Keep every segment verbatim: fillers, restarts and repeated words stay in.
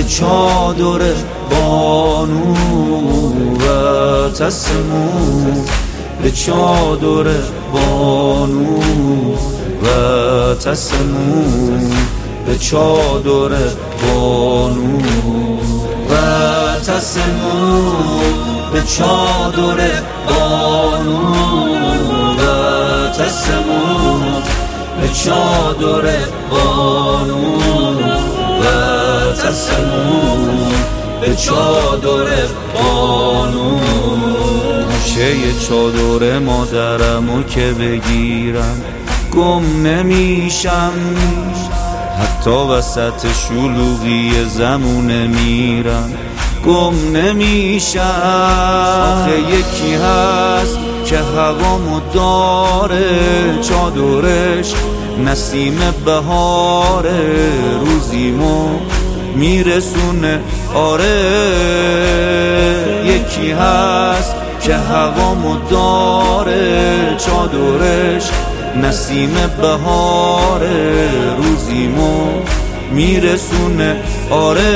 چادر بانو و تسمو، به چادر بانو و تسمو، به چادر بانو و تسمو، به چادر بانو و تسمو، به چادر بانو و تسمو، به چادر بانو. گوشه چادر مادرمو که بگیرم گم نمیشم، حتی وسط شلوغی زمونه میرم گم نمیشم. آخه یکی هست که هوامو داره، چادرش نسیم بهاره، روزیمو میرسونه آره. یکی هست که هوامو داره، چادرش نسیم بهاره، روزیمو میرسونه آره.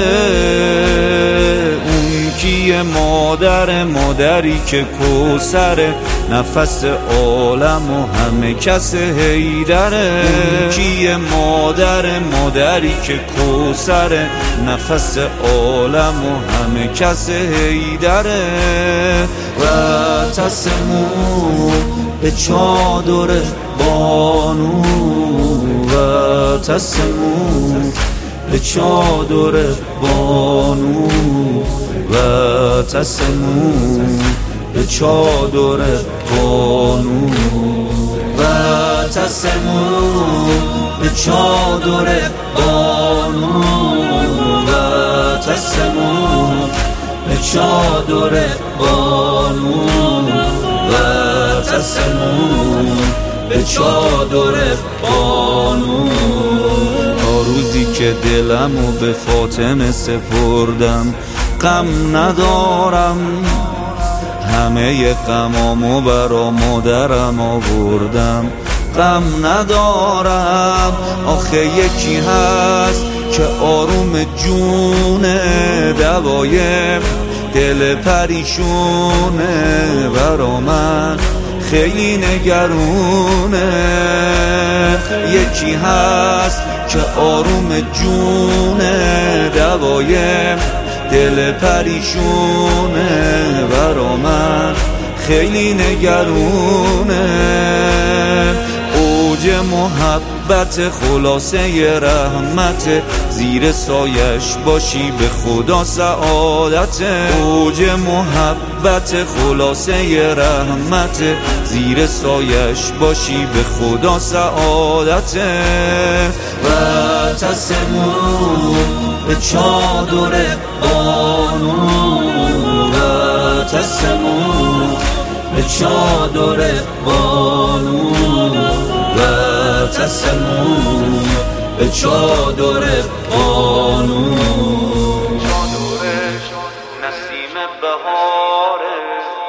اون کیه؟ مادر، مادری که کوثر نفس عالم و همه کس حیدره. اون کیه؟ مادر، مادری که کوثر نفس عالم و همه کس حیدره. و تسمو، به چادر بانو و تسمو، به چادر بانو و تسمو، به چادر بانو و تسمو، به چادر بانو و تسمو، به چادر بانو و تسمو، به چادر بانو. تا روزی که دلمو به فاطمه سپردم غم ندارم، همه غمامو برا مادرم آوردم غم ندارم. آخه یکی هست که آروم جونه، دوای دل پریشونه، برا من خیلی نگرونه. یکی هست که آروم جونه، دوای دل پریشونه، برا من خیلی نگرونه. اوج محبت خلاصه رحمت، زیر سایش باشی به خدا سعادت. اوج محبت خلاصه رحمت، زیر سایش باشی به خدا سعادت. و تسمو، به چادر بانو و تسمو، به چادر بانو و تسمو، به چادر بانو. چادرش نسیم بهاره،